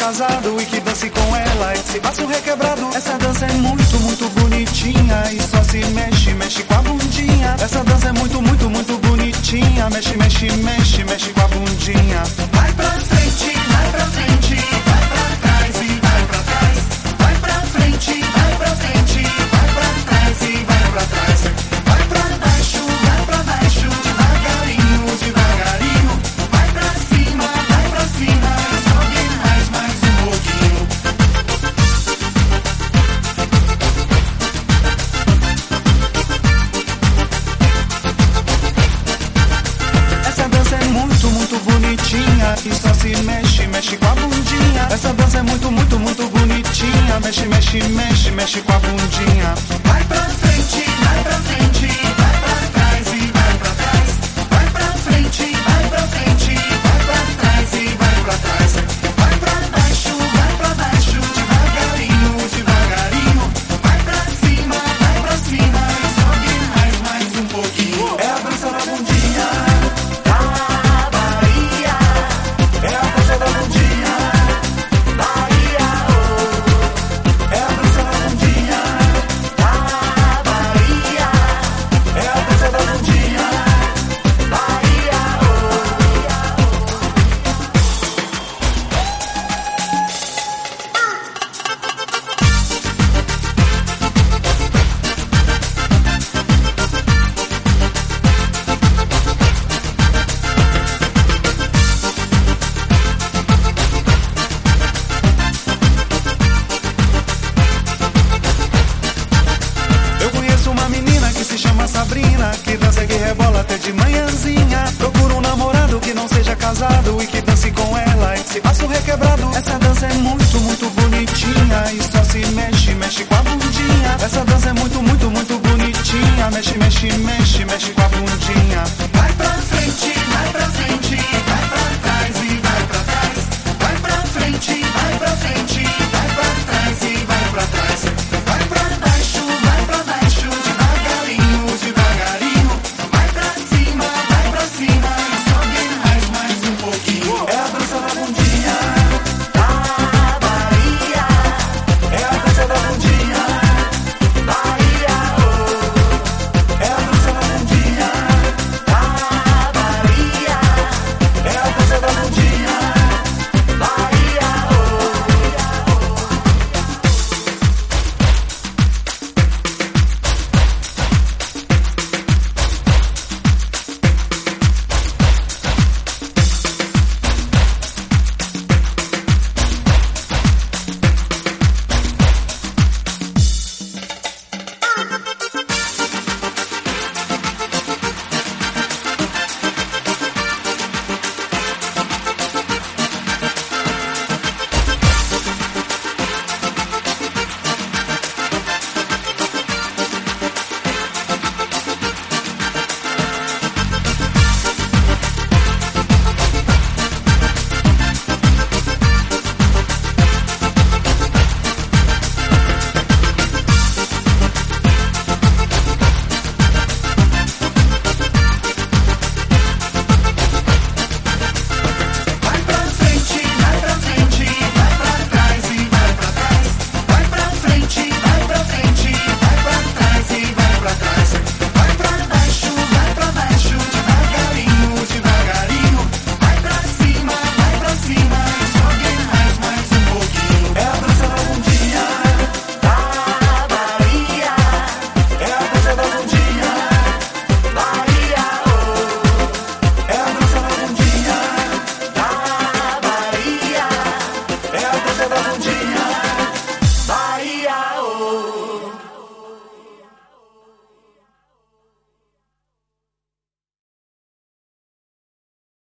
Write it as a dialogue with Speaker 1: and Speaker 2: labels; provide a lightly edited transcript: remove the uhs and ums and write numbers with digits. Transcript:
Speaker 1: casado e que dance com ela esse passo requebrado. Essa dança é muito, muito bonitinha e só se mexe, mexe com a bundinha. Essa dança é muito, muito, muito bonitinha. Mexe, mexe, mexe, mexe com a bundinha. Vai pra frente, vai pra frente, vai pra trás e vai pra trás. Vai pra frente, vai pra frente, vai pra trás e vai pra trás. Vai pra baixo, devagarinho, devagarinho. Vai pra cima e sobe mais um pouquinho. Essa dança é muito, muito bonitinha e só se mexe, mexe com a bundinha. Essa dança é muito, muito, muito bonitinha. Mexe, mexe, mexe, mexe com a bundinha. Vai pra frente, vai pra frente, vai pra trás e vai pra trás. Vai pra frente, vai pra frente, vai pra trás e vai pra trás. Vai pra baixo, devagarinho, devagarinho. Vai pra cima e sobe mais um pouquinho. É a dança da bundinha da Bahia. É a dança da bundinha Bahia, oh. É a dança da bundinha da Bahia. É a dança da bundinha Bahia, oh. Eu conheço uma menina que se chama Sabrina, que dança e que rebola até de manhãzinha. Procuro um namorado que não seja casado e que dance com ela esse passo requebrado. Essa dança é muito, muito bonitinha e só se mexe, mexe com a bundinha. Essa dança é muito, muito, muito bonitinha. Mexe, mexe, mexe, mexe com a bundinha.